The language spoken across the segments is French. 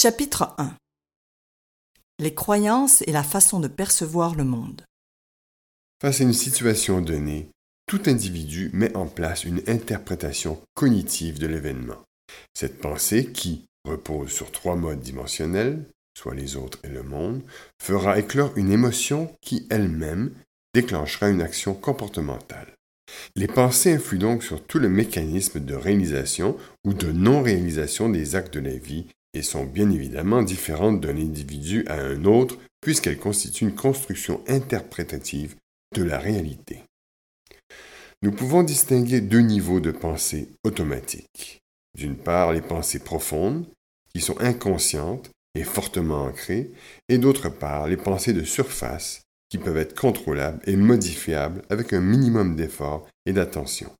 Chapitre 1. Les croyances et la façon de percevoir le monde. Face à une situation donnée, tout individu met en place une interprétation cognitive de l'événement. Cette pensée, qui repose sur 3 modes dimensionnels, soit les autres et le monde, fera éclore une émotion qui elle-même déclenchera une action comportementale. Les pensées influent donc sur tout le mécanisme de réalisation ou de non-réalisation des actes de la vie et sont bien évidemment différentes d'un individu à un autre puisqu'elles constituent une construction interprétative de la réalité. Nous pouvons distinguer 2 niveaux de pensée automatique. D'une part, les pensées profondes, qui sont inconscientes et fortement ancrées, et d'autre part, les pensées de surface, qui peuvent être contrôlables et modifiables avec un minimum d'effort et d'attention.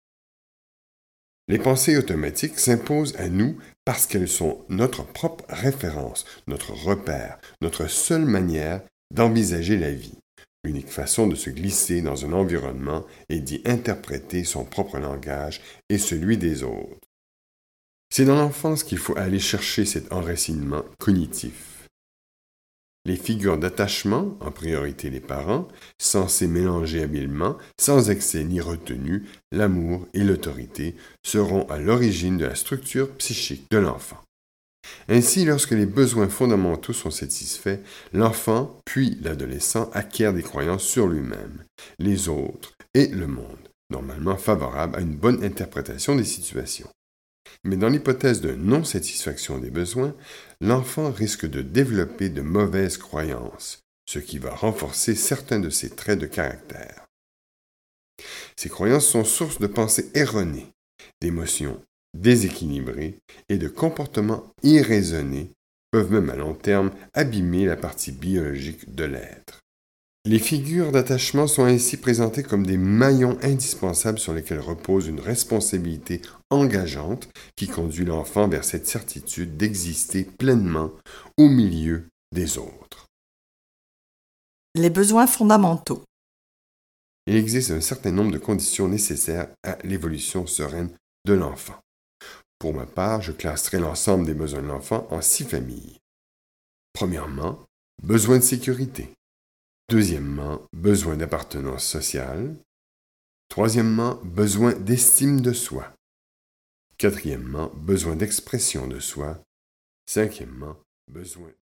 Les pensées automatiques s'imposent à nous parce qu'elles sont notre propre référence, notre repère, notre seule manière d'envisager la vie, l'unique façon de se glisser dans un environnement et d'y interpréter son propre langage et celui des autres. C'est dans l'enfance qu'il faut aller chercher cet enracinement cognitif. Les figures d'attachement, en priorité les parents, censés mélanger habilement, sans excès ni retenue, l'amour et l'autorité, seront à l'origine de la structure psychique de l'enfant. Ainsi, lorsque les besoins fondamentaux sont satisfaits, l'enfant, puis l'adolescent, acquiert des croyances sur lui-même, les autres et le monde, normalement favorables à une bonne interprétation des situations. Mais dans l'hypothèse de non-satisfaction des besoins, l'enfant risque de développer de mauvaises croyances, ce qui va renforcer certains de ses traits de caractère. Ces croyances sont source de pensées erronées, d'émotions déséquilibrées et de comportements irraisonnés, peuvent même à long terme abîmer la partie biologique de l'être. Les figures d'attachement sont ainsi présentées comme des maillons indispensables sur lesquels repose une responsabilité engageante qui conduit l'enfant vers cette certitude d'exister pleinement au milieu des autres. Les besoins fondamentaux. Il existe un certain nombre de conditions nécessaires à l'évolution sereine de l'enfant. Pour ma part, je classerai l'ensemble des besoins de l'enfant en 6 familles. Premièrement, besoin de sécurité. Deuxièmement, besoin d'appartenance sociale. Troisièmement, besoin d'estime de soi. Quatrièmement, besoin d'expression de soi. Cinquièmement, besoin